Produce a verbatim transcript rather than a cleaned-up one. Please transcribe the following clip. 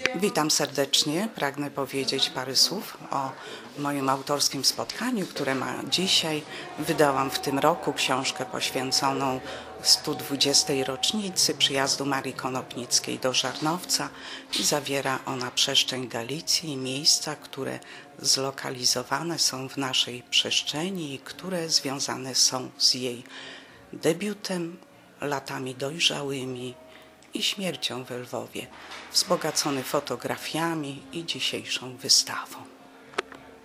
Witam serdecznie. Pragnę powiedzieć parę słów o moim autorskim spotkaniu, które ma dzisiaj. Wydałam w tym roku książkę poświęconą stu dwudziestej rocznicy przyjazdu Marii Konopnickiej do Żarnowca i zawiera ona przestrzeń Galicji, miejsca, które zlokalizowane są w naszej przestrzeni i które związane są z jej debiutem, latami dojrzałymi i śmiercią we Lwowie, wzbogacony fotografiami i dzisiejszą wystawą.